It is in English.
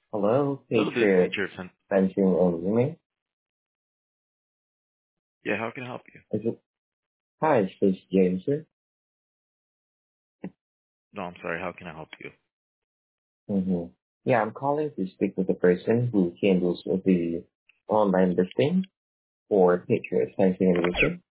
Hello, Hello, this is Patriot Patriot. Fencing and Grooming. Yeah, how can I help you? Is it? Hi, this is James here. No, I'm sorry. How can I help you? Mm-hmm. Yeah, I'm calling to speak with the person who handles the online listing for Patriot Fencing and Roofing.